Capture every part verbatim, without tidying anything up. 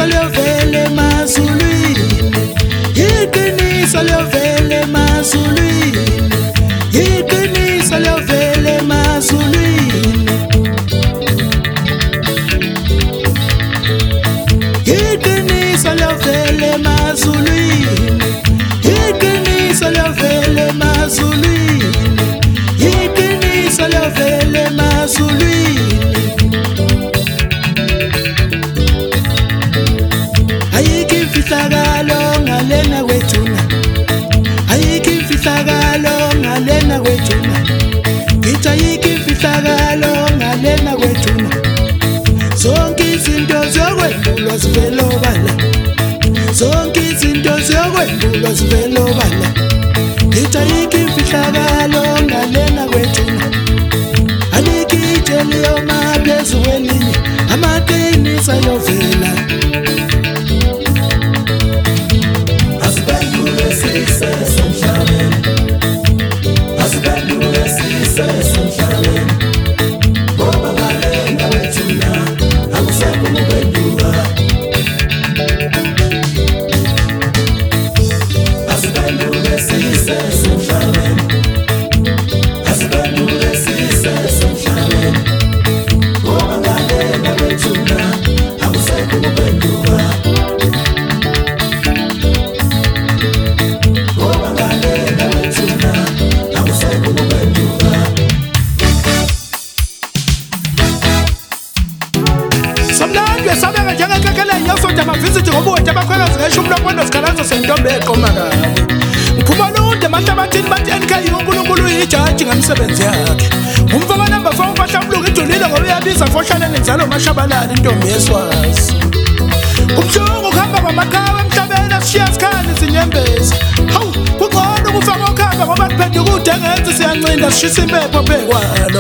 Iqiniso liyovela emazulwini, iqiniso liyovela emazulwini, iqiniso liyovela emazulwini, iqiniso liyovela emazulwini, iqiniso liyovela emazulwini, iqiniso liyovela emazulwini. Ayikho imfihlakalo ngalena kwethuna, ayikho imfihlakalo ngalena kwethuna, ngithi ayikho imfihlakalo ngalena kwethuna. Zonke izinto ziyokwendulwa zivela obala, zonke izinto ziyokwendulwa zivela obala, ngithi ayikho imfihlakalo ngalena kwethuna. Alikho itshe liyoma phezu kwelinye, amaqiniso ayovela. Umsebenzi yakhe umfaka number four bahlambuluka ijulile ngoba uyabiza fohlaleni njalo mashabalala intombi yeswazi. Umhlungu kuhamba kwamakhawa emhlabeni asishiya sikhali izinyembezi. Hawu kungcono ukufaka okhamba ngoba kuphethe kude ngenze siyancinda sishisa impepho phekwalo.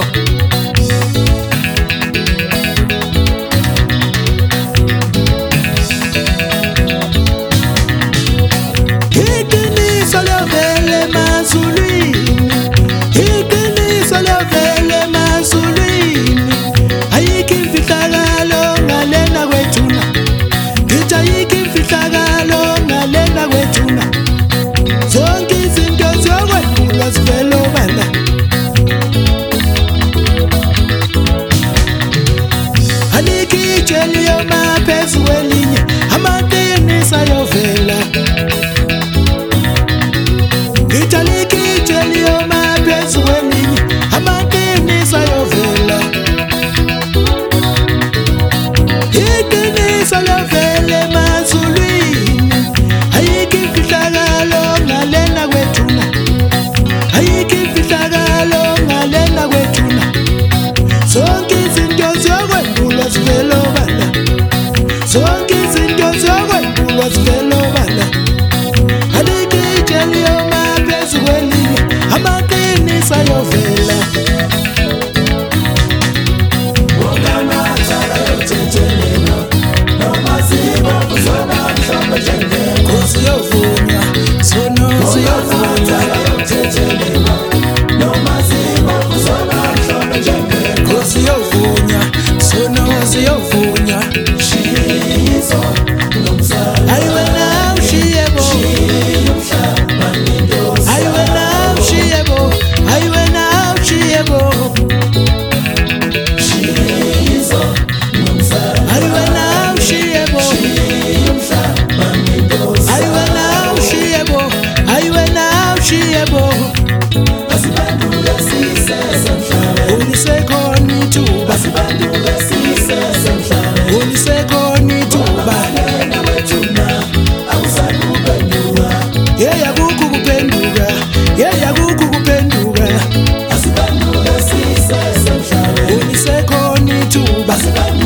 Iqiniso liyovela emazulwini, iqiniso liyovela emazulwini, ayikho imfihlakalo ngalena kwethuna, ngithi ayikho imfihlakalo ngalena kwethuna. Zonke izinto ziyokwendulwa zivela obala, alikho itshe liyoma phezu kwelinye, amaqiniso ayovela. Ngithi alikho itshe liyoma phezu kwelinye, amaqiniso ayovela. Iqiniso liyovela emazulwini, ayikho imfihlakalo ngalena kwethuna, ayikho imfihlakalo ngalena kwethuna. Zonke izinto ziyokwendulwa zivela obala, zonke izinto ziyokwendulwa zivela obala. Alikho itshe liyoma phezu kwelinye, amaqiniso ayovela. Nkosi yovunywa, sono siyovunywa, Nkosi yovunywa, sono siyovunywa. Ayiwe na ushiye bo, ayiwe na ushiye bo, ayiwe na ushiye bo, ayiwe na ushiye bo, ayiwe na ushiye bo, ayiwe na ushiye bo. Unisekhona ithuba, unisekhona ithuba, yeya kukho kuphenduka, yeya kukho kuphenduka. Unisekhona ithuba.